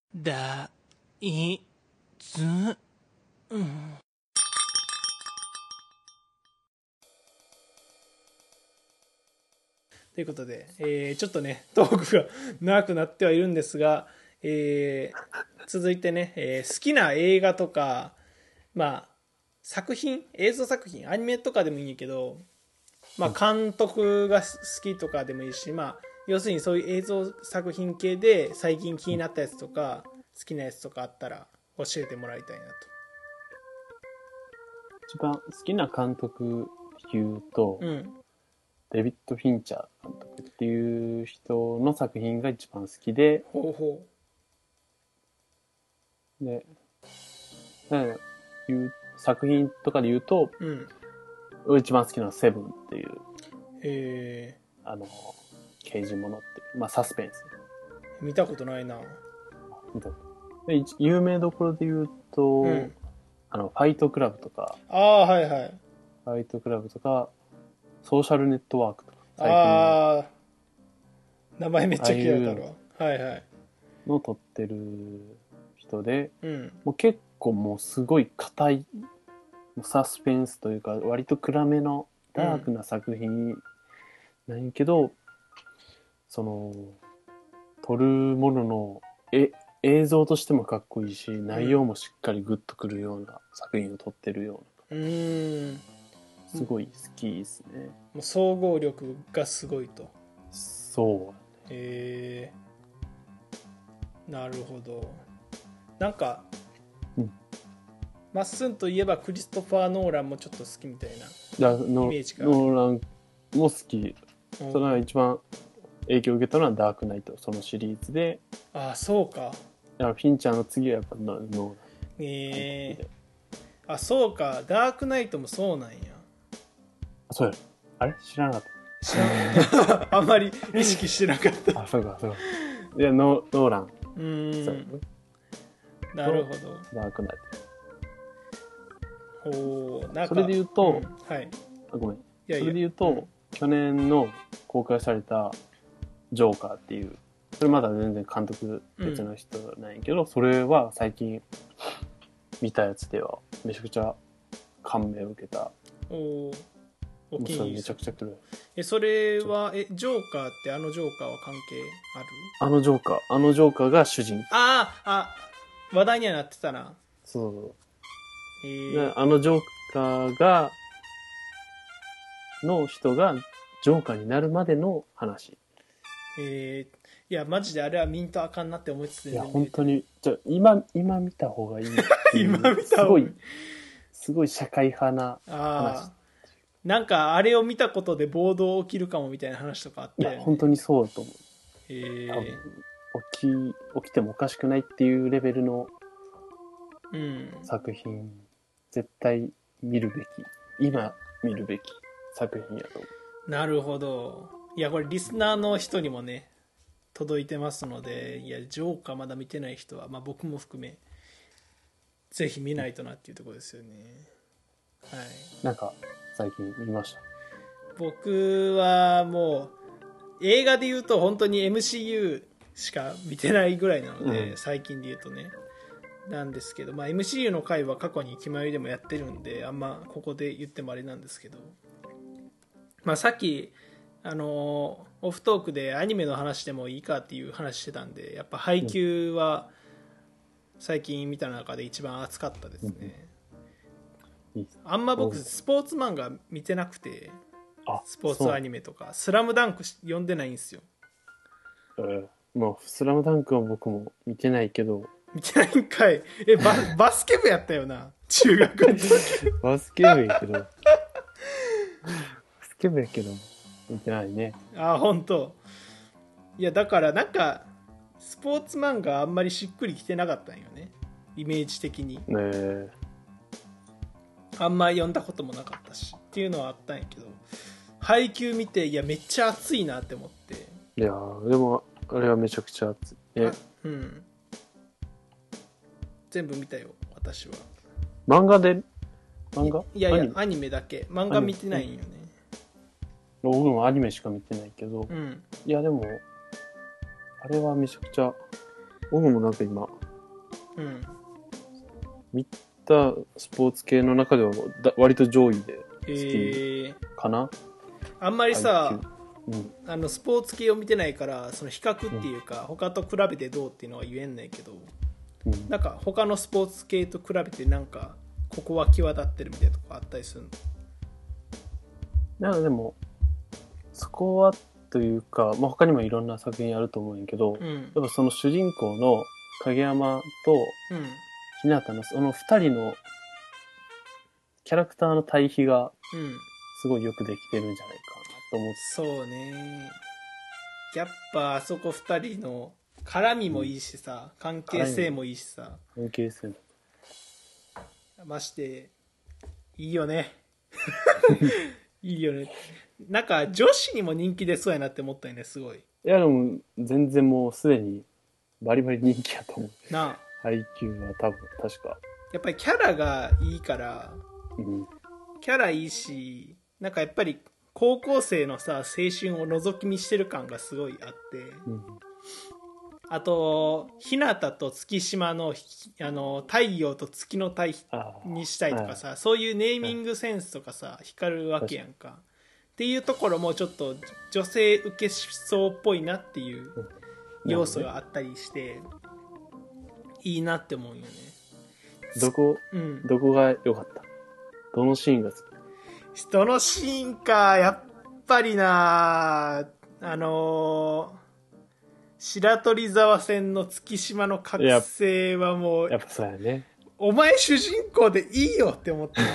だいずということで、ちょっとねトークが長くなってはいるんですが、続いてね、好きな映画とか、まあ作品、映像作品、アニメとかでもいいんやけど、まあ監督が好きとかでもいいし、まあ要するにそういう映像作品系で最近気になったやつとか好きなやつとかあったら教えてもらいたいなと。 一番好きな監督言うと、デビッド・フィンチャー監督っていう人の作品が一番好きで、 ほうほで、いう作品とかで言うと、一番好きなのはセブンっていう、刑事物っていう、まあサスペンス。 見たことないな。 で有名どころで言うと、ファイトクラブとか、 はいはい。 ファイトクラブとか、ソーシャルネットワークとか、 名前めっちゃ聞いたわ。はいはい。 の撮ってる人で、もう結構もうすごい硬いサスペンスというか割と暗めのダークな作品なんやけど、その撮るものの映像としてもかっこいいし、内容もしっかりグッとくるような作品を撮ってるような、すごい好きですね。 もう総合力がすごいと。 そう。 なるほど。なんか、まっすんといえばクリストファー・ノーランもちょっと好きみたいなイメージが。 ノーランも好き。それは一番影響を受けたのはダークナイト、そのシリーズで。 そうか。 フィンチャーの次はやっぱノーラン。そうか。ダークナイトもそうなんや。 そうや。あれ知らなかった。 知らなかった。あんまり意識してなかった。 そうか。いや、ノーラン。 なるほど。 ダークナイト。なんかそれで言うと、ごめん。 それで言うと、去年の公開されたジョーカーっていう、それまだ全然監督別の人なんやけど、それは最近見たやつではめちゃくちゃ感銘を受けた。 お気に入り。 めちゃくちゃ来る。 それはジョーカーってジョーカーは関係ある？ あのジョーカーが主人公。 話題にはなってたな。 そう。であのジョーカーの人がジョーカーになるまでの話。 いやマジであれは見んとあかんなって思いつつ、 いや本当に今見た方がいい今見た方がいい。 すごい社会派な話。 なんかあれを見たことで暴動起きるかもみたいな話とかあって、 いや本当にそうだと思う。多分起きてもおかしくないっていうレベルの作品、絶対見るべき、今見るべき作品やと思う。 なるほど。いやこれリスナーの人にもね届いてますので、いやジョーカーまだ見てない人は、僕も含めぜひ見ないとなっていうところですよね。 なんか最近見ました？ 僕はもう映画で言うと本当に MCU しか見てないぐらいなので、最近で言うとねなんですけど、MCU の回は過去に決まりでもやってるんであんまここで言ってもあれなんですけど、さっきオフトークでアニメの話でもいいかっていう話してたんで、やっぱ配給は最近見た中で一番熱かったですね。あんま僕スポーツ漫画見てなくて、スポーツアニメとかスラムダンク読んでないんですよ。 もうスラムダンクは僕も見てないけど。 見てないんかい。バスケ部やったよな中学の時。 バスケ部やけど見てないね。 本当。いやだからなんかスポーツ漫画あんまりしっくりきてなかったんよね、イメージ的に。あんま読んだこともなかったしっていうのはあったんやけど、配給見ていやめっちゃ熱いなって思って。 いやでもあれはめちゃくちゃ熱い。 全部見たよ私は。 漫画いやアニメだけ。漫画見てないんよね。 僕もアニメしか見てないけど、いやでもあれはめちゃくちゃ、僕もなんか今うん、 見たスポーツ系の中では割と上位で好きかな。 あんまりさ、 うん、 スポーツ系を見てないからその比較っていうか、他と比べてどうっていうのは言えんないけど、なんか他のスポーツ系と比べてなんかここは際立ってるみたいなとこあったりするの？ なんかでもそこはというか、まあ、他にもいろんな作品あると思うんやけど、やっぱその主人公の影山と日向のその2人のキャラクターの対比がすごいよくできてるんじゃないかなと思って。 そうね、やっぱあそこ2人の絡みもいいしさ、関係性もいいしさ、 関係性ましていいよねいいよね。なんか女子にも人気出そうやなって思ったよね、すごい。いやでも全然もうすでにバリバリ人気やと思うな。配給は多分確かやっぱりキャラがいいから、キャラいいし、なんかやっぱり高校生のさ青春を覗き見してる感がすごいあって、あと日向と月島の太陽と月の対比にしたいとかさ、そういうネーミングセンスとかさ光るわけやんかっていうところもちょっと女性受けしそうっぽいなっていう要素があったりしていいなって思うよね。 どこが良かった？どのシーンが好き？ どのシーンか、やっぱりな、白鳥沢線の月島の覚醒はもう、 やっぱそうやね。 お前主人公でいいよって思って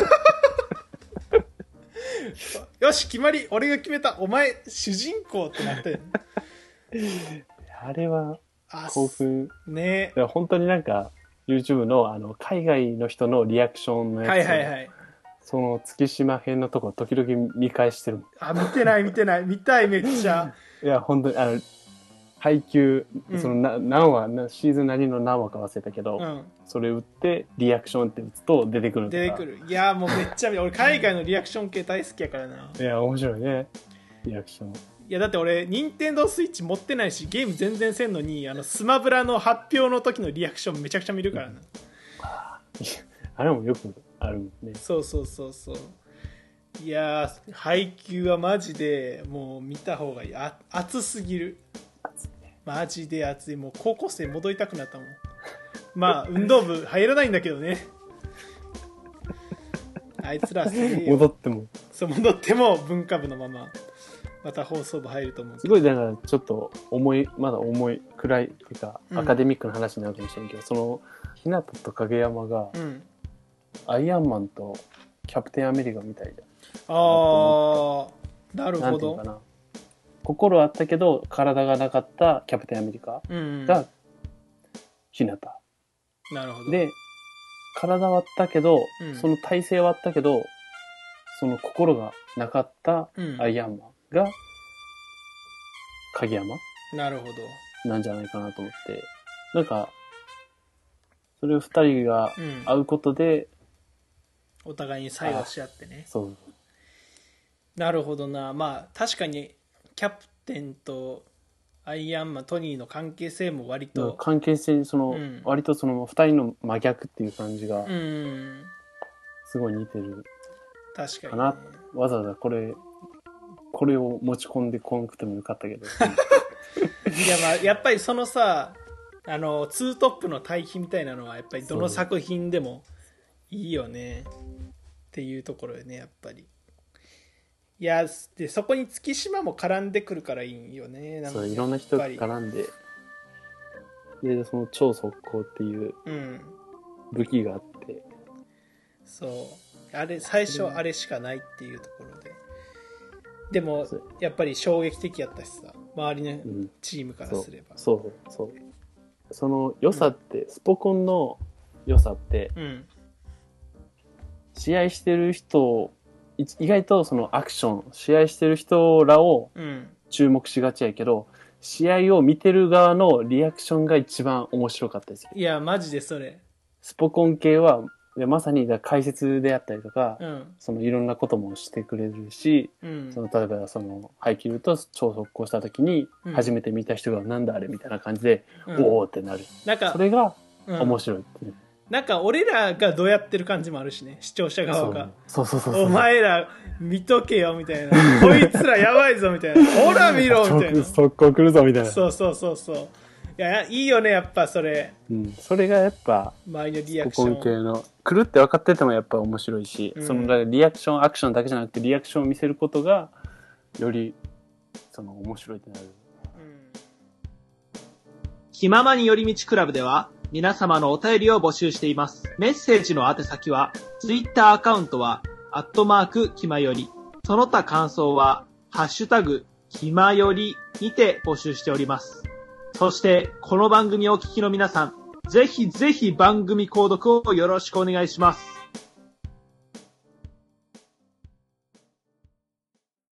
よし決まり、俺が決めた、お前主人公ってなってあれは興奮ね。 本当になんか YouTube の海外の人のリアクションのやつ、その月島編のとこ時々見返してる。 見てない見たい、めっちゃ。 いや本当に配給、その何話シーズン何の何話か忘れたけど、それ打ってリアクションって打つと出てくる。 いやもうめっちゃ俺海外のリアクション系大好きやからな。 いや面白いね、リアクション。 いやだって俺任天堂スイッチ持ってないしゲーム全然せんのにスマブラの発表の時のリアクションめちゃくちゃ見るからな。 あれもよくあるね。 そういや配給はマジでもう見た方がいい。熱すぎる。マジで熱い。もう高校生戻りたくなったもん。まあ運動部入らないんだけどねあいつらすげえよ。戻っても文化部のまままた放送部入ると思う。 すごいだからちょっとまだ重い暗いっていうか、アカデミックな話になるかもしれんけど、その日向と影山が、アイアンマンとキャプテンアメリカみたいで。なるほど。 かな、心あったけど体がなかったキャプテンアメリカが日向、 なるほど。 で体はあったけど、その体勢はあったけどその心がなかったアイアンマンが影山なんじゃないかなと思って、なんかそれを二人が会うことで、 お互いに作用し合ってね。 そう。 なるほどな。まあ確かにキャプテンとアイアンマントニーの関係性も割と関係性割とその二人の真逆っていう感じがすごい似てる確かに、 ね、わざわざこれを持ち込んでこなくてもよかったけどいやまあやっぱりそのさツートップの対比みたいなのはやっぱりどの作品でもいいよねっていうところよね、やっぱり。いやでそこに月島も絡んでくるからいいよね。なんかそういろんな人が絡んで、でその超速攻っていう武器があって、 そうあれ最初あれしかないっていうところで、でもやっぱり衝撃的やったしさ、周りのチームからすれば、 そうその良さって、スポコンの良さって、試合してる人意外とそのアクション試合してる人らを注目しがちやけど、試合を見てる側のリアクションが一番面白かったですよ。 いやマジでそれスポコン系はまさに解説であったりとか、そのいろんなこともしてくれるし、その例えばその配球と超速攻した時に初めて見た人がなんだあれみたいな感じで、おおってなる。なんかそれが面白いっていう。 なんか俺らがどうやってる感じもあるしね、視聴者側が。 そう。 お前ら見とけよみたいな。こいつらやばいぞみたいな。ほら見ろみたいな。 速攻来るぞみたいな。 そう。いや、いいよね、やっぱそれ。 それがやっぱ、 周りのリアクション。 スポコン系の、来るって分かっててもやっぱ面白いし、そのリアクション、アクションだけじゃなくてリアクションを見せることが、より、面白いってなる。 気ままに寄り道クラブでは、皆様のお便りを募集しています。メッセージの宛先は、Twitter アカウントは、@きまより。その他感想は、ハッシュタグ、きまよりにて募集しております。そして、この番組をお聞きの皆さん、ぜひぜひ番組購読をよろしくお願いします。